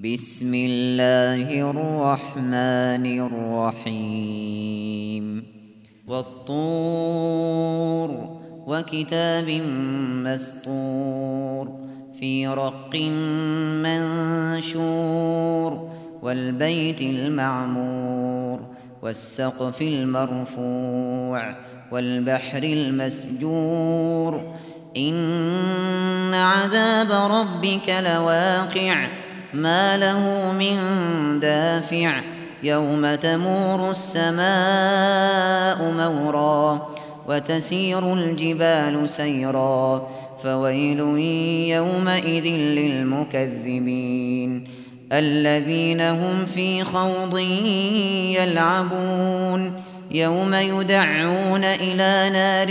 بسم الله الرحمن الرحيم والطور وكتاب مسطور في رق منشور والبيت المعمور والسقف المرفوع والبحر المسجور إن عذاب ربك لواقع ما له من دافع يوم تمور السماء مورا وتسير الجبال سيرا فويل يومئذ للمكذبين الذين هم في خوض يلعبون يوم يدعون إلى نار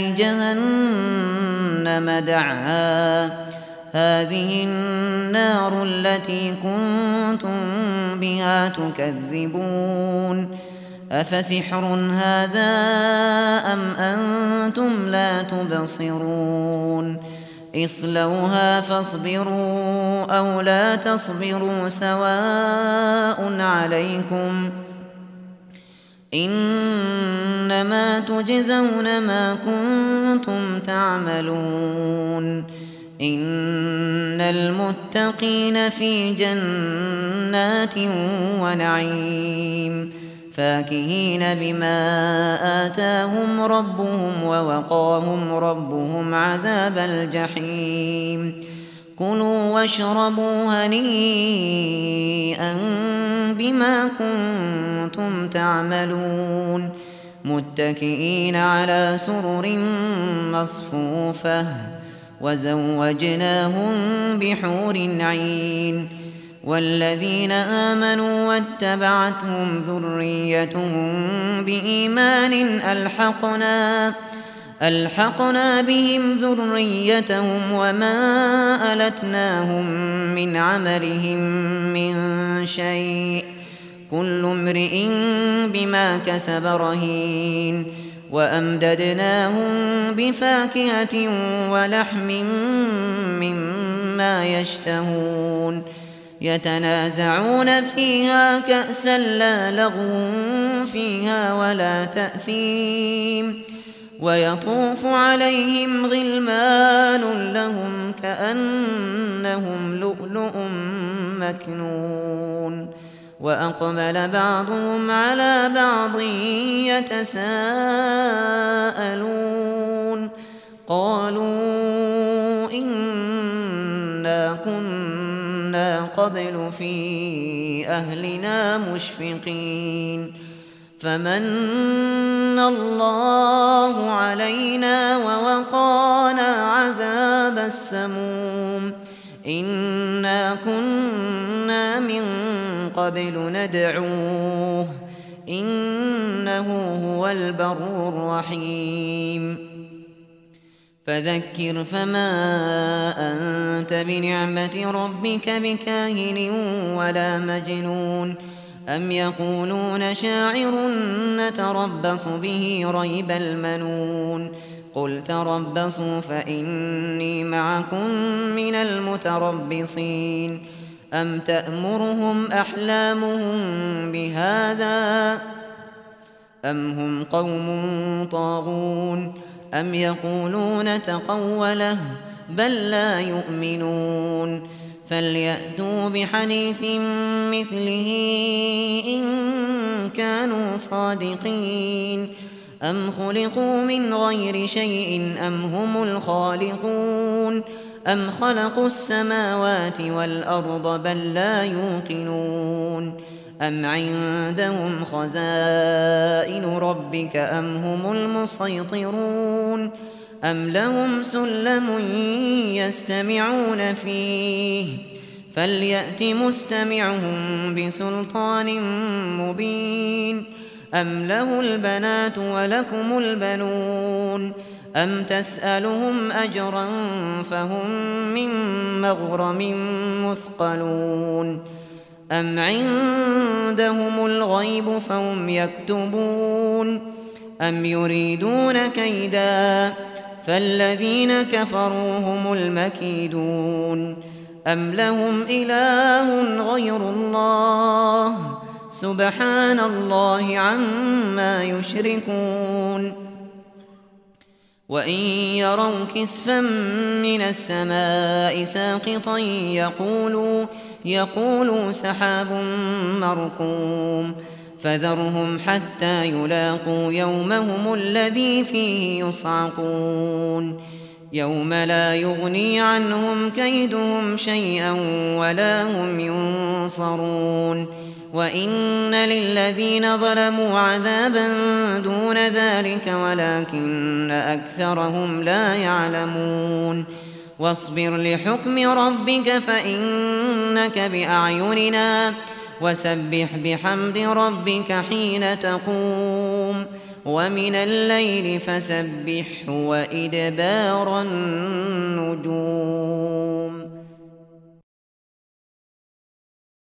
جهنم دعا هذه النار التي كنتم بها تكذبون أفسحر هذا أم أنتم لا تبصرون اصلوها فاصبروا أو لا تصبروا سواء عليكم إنما تجزون ما كنتم تعملون إن المتقين في جنات ونعيم فاكهين بما آتاهم ربهم ووقاهم ربهم عذاب الجحيم كلوا واشربوا هنيئا بما كنتم تعملون متكئين على سرر مصفوفة وزوجناهم بحور عين والذين آمنوا واتبعتهم ذريتهم بإيمان ألحقنا بهم ذريتهم وما ألتناهم من عملهم من شيء كل امرئ بما كسب رهين وأمددناهم بفاكهة ولحم مما يشتهون يتنازعون فيها كأسا لا لغو فيها ولا تأثيم ويطوف عليهم غلمان لهم كأنهم لؤلؤ مكنون وأقبل بعضهم على بعض يتساءلون قالوا إنا كنا قبل في أهلنا مشفقين فمن الله علينا ووقانا عذاب السموم إنا كنا من قبل ندعوه إنه هو البر الرحيم فذكر فما أنت بنعمة ربك بكاهن ولا مجنون أم يقولون شاعر نتربص به ريب المنون قل تربصوا فإني معكم من المتربصين أم تأمرهم أحلامهم بهذا أم هم قوم طاغون أم يقولون تقوله بل لا يؤمنون فليأتوا بحديث مثله إن كانوا صادقين أم خلقوا من غير شيء أم هم الخالقون أم خلقوا السماوات والأرض بل لا يوقنون أم عندهم خزائن ربك أم هم المسيطرون أم لهم سلم يستمعون فيه فليأت مستمعهم بسلطان مبين أم له البنات ولكم البنون أم تسألهم أجرا فهم من مغرم مثقلون أم عندهم الغيب فهم يكتبون أم يريدون كيدا فالذين كفروا هم المكيدون أم لهم إله غير الله سبحان الله عما يشركون وإن يروا كسفا من السماء ساقطا يقولوا سحاب مركوم فذرهم حتى يلاقوا يومهم الذي فيه يصعقون يوم لا يغني عنهم كيدهم شيئا ولا هم ينصرون وإن للذين ظلموا عذابا دون ذلك ولكن أكثرهم لا يعلمون واصبر لحكم ربك فإنك بأعيننا وسبح بحمد ربك حين تقوم ومن الليل فسبحه وإدبار النجوم